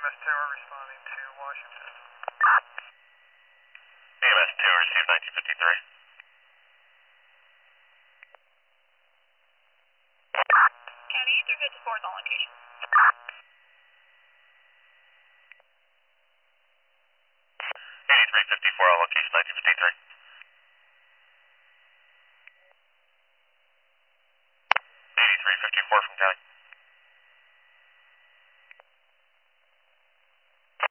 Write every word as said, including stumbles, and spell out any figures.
M S Tower responding to Washington. A M S two, received nineteen fifty-three. County three fifty-four is on location. eighty-three fifty-four on location, nineteen fifty-three. eighty-three fifty-four from County.